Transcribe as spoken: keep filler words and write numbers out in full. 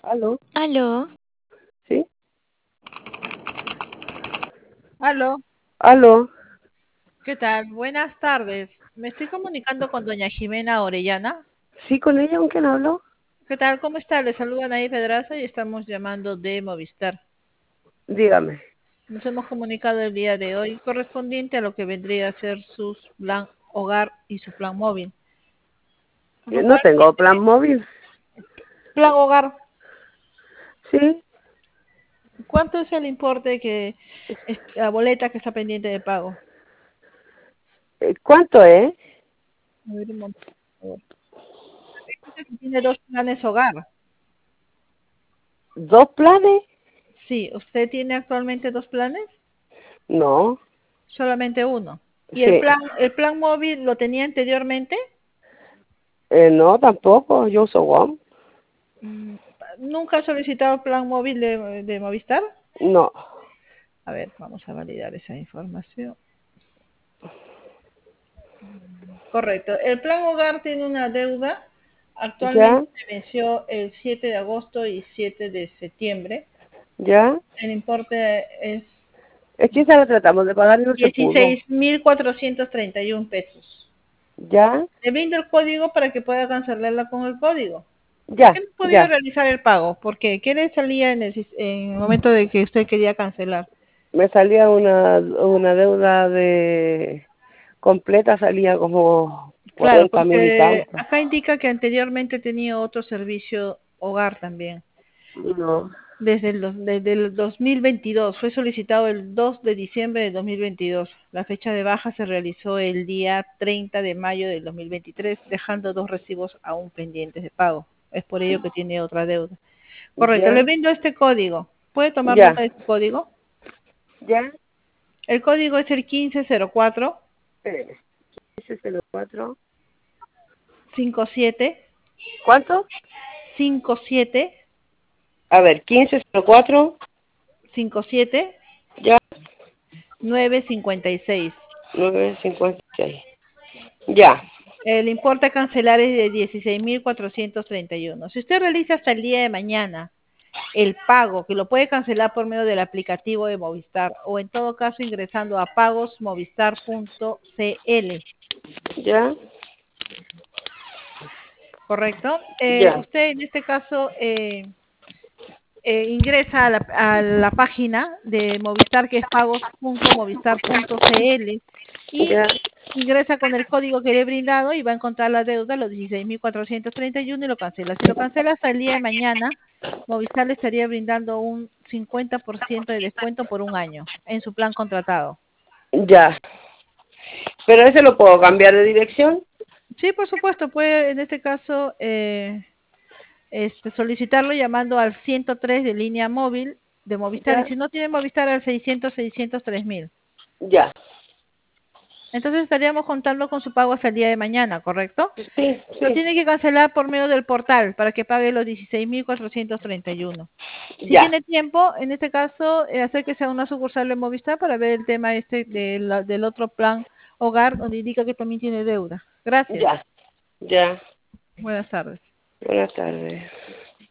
¿Aló? Aló, ¿Sí? Aló, ¿Aló? ¿qué tal? Buenas tardes. Me estoy comunicando con doña Jimena Orellana. ¿Sí con ella? ¿Con quién hablo? ¿Qué tal? ¿Cómo está? Le saluda Naí Pedraza y estamos llamando de Movistar. Dígame. Nos hemos comunicado el día de hoy correspondiente a lo que vendría a ser su plan hogar y su plan móvil. Por Eh, lo No cual, tengo plan móvil. plan hogar, ¿Sí? ¿cuánto es el importe que es la boleta que está pendiente de pago? Eh, ¿Cuánto es? A ver, un momento, por favor. Dice que tiene dos planes hogar. ¿Dos planes? Sí, ¿usted tiene actualmente dos planes? No. Solamente uno. ¿Y el Sí. plan, el plan móvil lo tenía anteriormente? Eh, no, tampoco. Yo uso One. Mm, ¿Nunca ha solicitado plan móvil de, de Movistar? No. A ver, vamos a validar esa información. Correcto. El plan hogar tiene una deuda. Actualmente ¿Ya? venció el siete de agosto y siete de septiembre. ¿Ya? El importe es Es que esa la tratamos de pagar y no se pudo. dieciséis mil cuatrocientos treinta y uno pesos. ¿Ya? Le brindo el código para que pueda cancelarla con el código. ¿Por qué Ya, no ha podido ya. realizar el pago? Porque ¿qué le salía en el, sis- en el momento de que usted quería cancelar? Me salía una, una deuda de completa, salía como Claro, cuarenta mil y porque tanto. acá indica que anteriormente tenía otro servicio hogar también. No. Desde el, dos- desde el dos mil veintidós, fue solicitado el dos de diciembre de dos mil veintidós. La fecha de baja se realizó el día treinta de mayo del dos mil veintitrés, dejando dos recibos aún pendientes de pago. Es por ello que tiene otra deuda. Correcto, le ¿Ya? brindo este código. ¿Puede tomar nota Ya. de este código? ¿Ya? El código es el quince cero cuatro Espéreme. Ese cero cuatro. cincuenta y siete ¿Cuánto? cincuenta y siete A ver, quince cero cuatro. cincuenta y siete Ya. nueve cincuenta y seis. nueve cincuenta y seis. Ya. El importe a cancelar es de dieciséis mil cuatrocientos treinta y uno. Si usted realiza hasta el día de mañana el pago, que lo puede cancelar por medio del aplicativo de Movistar o en todo caso ingresando a pagosmovistar punto cl, Ya. ¿correcto? Eh, Ya. usted en este caso eh, eh, ingresa a la, a la página de Movistar, que es pagos punto movistar punto cl, y Ya. ingresa con el código que le he brindado y va a encontrar la deuda, los dieciséis mil cuatrocientos treinta y uno, y uno, y lo cancela. Si lo cancela hasta el día de mañana, Movistar le estaría brindando un cincuenta por ciento de descuento por un año en su plan contratado. Ya. Pero ese lo puedo cambiar de dirección. Sí, por supuesto, puede en este caso eh, este, solicitarlo llamando al ciento tres de línea móvil de Movistar, y Ya. si no tiene Movistar al seiscientos seiscientos tres mil. Ya. Entonces estaríamos contando con su pago hasta el día de mañana, ¿correcto? Sí, Lo sí. tiene que cancelar por medio del portal para que pague los dieciséis mil cuatrocientos treinta y uno. Si Ya. tiene tiempo, en este caso, eh, acérquese a una sucursal de Movistar para ver el tema este de la- del otro plan hogar, donde indica que también tiene deuda. Gracias. Ya. Ya. Buenas tardes. Buenas tardes.